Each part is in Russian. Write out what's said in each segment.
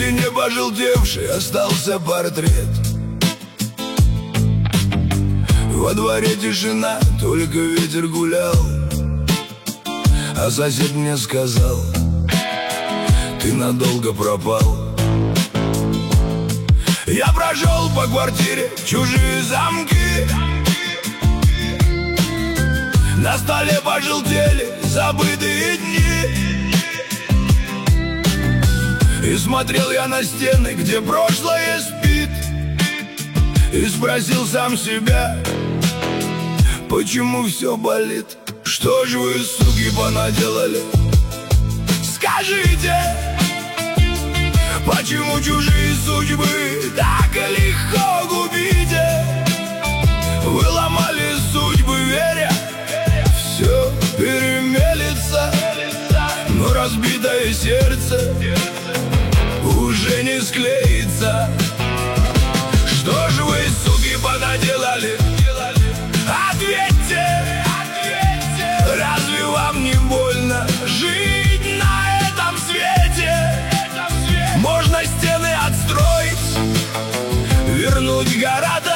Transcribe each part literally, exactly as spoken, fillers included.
стене пожелтевший остался портрет. Во дворе тишина, только ветер гулял. А сосед мне сказал: ты надолго пропал. Я прошел по квартире чужие замки. На столе пожелтели забытые дни. И смотрел я на стены, где прошлое спит, и спросил сам себя: почему все болит? Что ж вы, суки, понаделали? Скажите, почему чужие судьбы так легко губите? Вы ломали судьбы, веря, все перемелется, но разбитое сердце уже не склеится. Что ж вы, суки, понаделали? Ответьте, разве вам не больно жить на этом свете? Можно стены отстроить, вернуть города,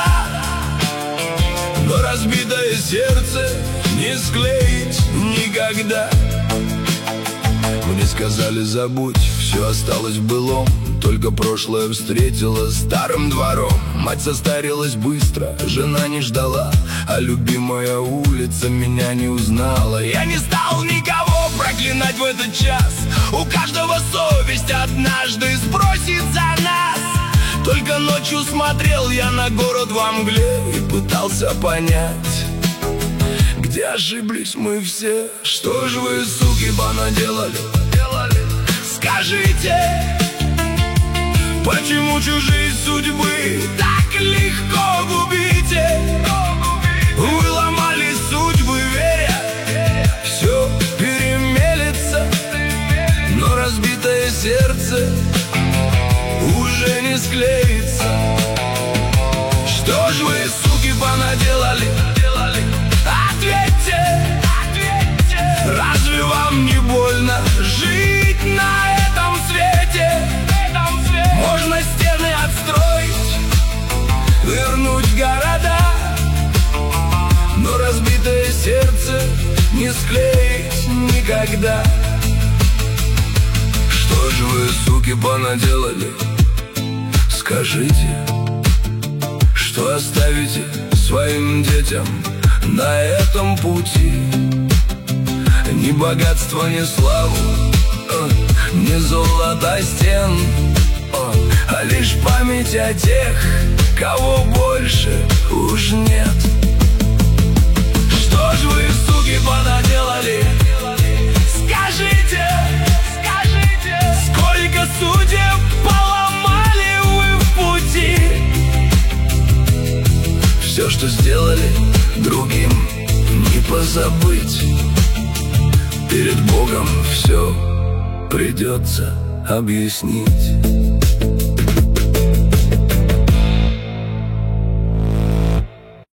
но разбитое сердце не склеить никогда. Мне сказали: забудь, все осталось в былом, только прошлое встретило старым двором. Мать состарилась быстро, жена не ждала, а любимая улица меня не узнала. Я не стал никого проклинать в этот час, у каждого совесть однажды спросит за нас. Только ночью смотрел я на город во мгле и пытался понять, где ошиблись мы все. Что ж вы, суки, понаделали? Скажите, почему чужие судьбы так легко губите? Вы ломали судьбы, веря, все перемелется, но разбитое сердце уже не склеится. Что ж вы, суки, понаделали? Ответьте, разве вам не больно жить на этом свете? Можно стены отстроить, вернуть города, но разбитое сердце не склеить никогда. Что же вы, суки, понаделали? Скажите, что оставите своим детям на этом пути? Ни богатства, ни славу, ни золота стен, а лишь память о тех, кого больше уж нет. Что ж вы, суки, понаделали? Скажите, сколько судеб поломали вы в пути? Все, что сделали другим, не позабыть. Перед Богом все придется объяснить.